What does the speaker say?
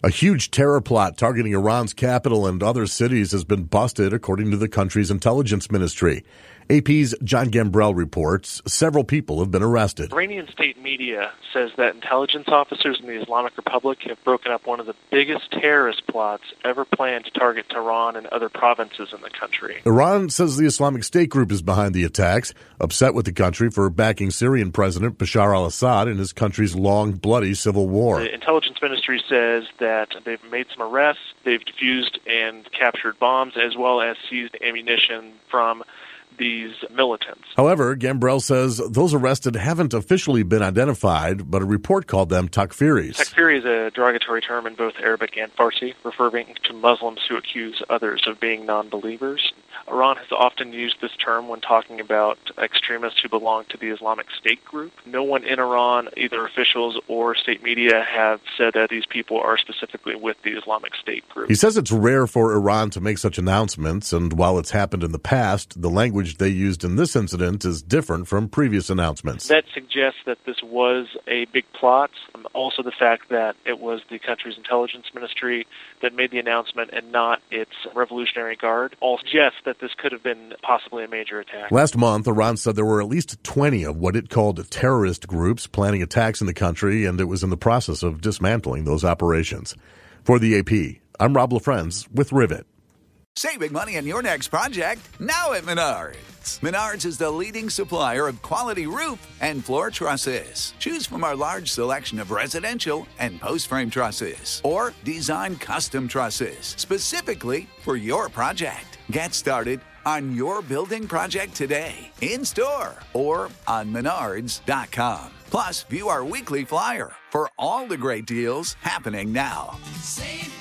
A huge terror plot targeting Iran's capital and other cities has been busted, according to the country's intelligence ministry. AP's John Gambrell reports several people have been arrested. Iranian state media says that intelligence officers in the Islamic Republic have broken up one of the biggest terrorist plots ever planned to target Tehran and other provinces in the country. Iran says the Islamic State group is behind the attacks, upset with the country for backing Syrian President Bashar al-Assad in his country's long, bloody civil war. The intelligence ministry says that they've made some arrests, they've defused and captured bombs, as well as seized ammunition from these militants. However, Gambrell says those arrested haven't officially been identified, but a report called them takfiris. Takfiri is a derogatory term in both Arabic and Farsi, referring to Muslims who accuse others of being non-believers. Iran has often used this term when talking about extremists who belong to the Islamic State group. No one in Iran, either officials or state media, have said that these people are specifically with the Islamic State group. He says it's rare for Iran to make such announcements, and while it's happened in the past, the language they used in this incident is different from previous announcements. That suggests that this was a big plot. Also, the fact that it was the country's intelligence ministry that made the announcement and not its Revolutionary Guard all suggests that this could have been possibly a major attack. Last month, Iran said there were at least 20 of what it called terrorist groups planning attacks in the country, and it was in the process of dismantling those operations. For the AP, I'm Rob LaFrenz with Rivet. Saving money on your next project, now at Menards. Menards is the leading supplier of quality roof and floor trusses. Choose from our large selection of residential and post-frame trusses, or design custom trusses specifically for your project. Get started on your building project today, in-store or on Menards.com. Plus, view our weekly flyer for all the great deals happening now. Save